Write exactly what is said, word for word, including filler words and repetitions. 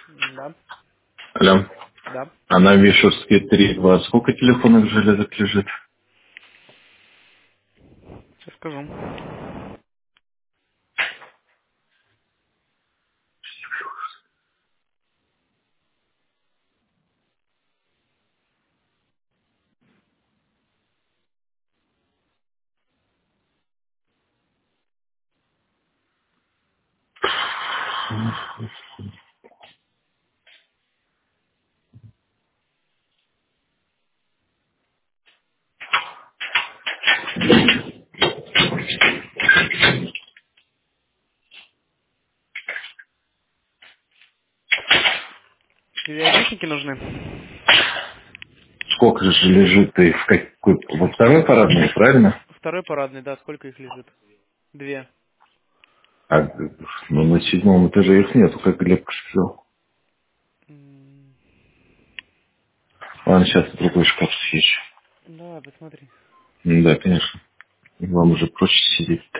Да, Алло. да. А на Вишевске три два сколько телефонных железок лежит? Сейчас скажу. Тебе айдишники нужны? Сколько же лежит и в какой? Во второй парадной, правильно? Второй парадный, да, сколько их лежит? Две. А, ну, на седьмом этаже их нету, как Глеб сказал. М, Ладно, сейчас в другой шкаф съезжу. Давай, посмотри. Да, конечно. Вам уже проще сидеть.